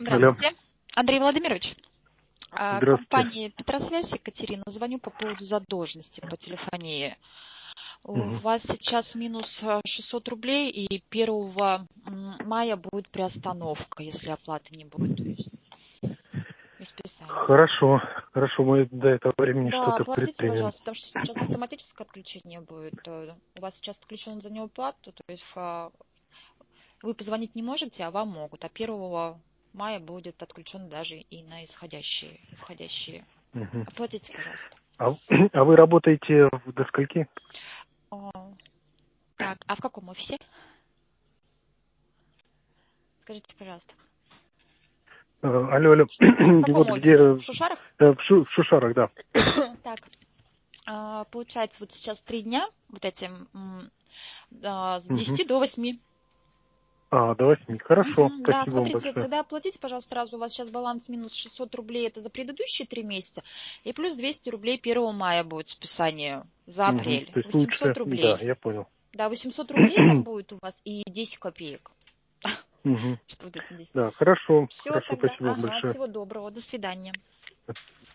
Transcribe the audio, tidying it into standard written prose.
Алло. Здравствуйте. Андрей Владимирович, Здравствуйте. компания Петросвязь, Екатерина, звоню по поводу задолженности по телефонии. У Мгм. вас сейчас минус 600 рублей, и 1 мая будет приостановка, если оплаты не будет, то есть и списание. Хорошо, мы до этого времени Да, что-то оплатите, предпримем. пожалуйста, потому что сейчас автоматическое отключение будет. У вас сейчас отключен за неуплату, то есть вы позвонить не можете, а вам могут. А 1 мая будет отключен даже и на исходящие и входящие. Мгм. Оплатите, пожалуйста. А вы работаете до скольки? О, так, а в каком офисе? Скажите, пожалуйста. Алло. В И вот каком где? офисе? В Шушарах? В Шушарах, да. Так, получается, вот сейчас 3 дня, вот этим, с Мгм. 10 до 8. До 8. Хорошо, Да, спасибо вам смотрите, большое. тогда оплатите, пожалуйста, сразу. У вас сейчас баланс минус 600 рублей, это за предыдущие 3 месяца, и плюс 200 рублей 1 мая будет списание за Мгм. апрель. То есть 800 лучше, да, рублей. я понял. Да, 800 рублей там будет у вас и 10 копеек. Мгм. Что вот эти 10? Да, хорошо, Все тогда. спасибо вам Ага, большое. всего доброго. До свидания.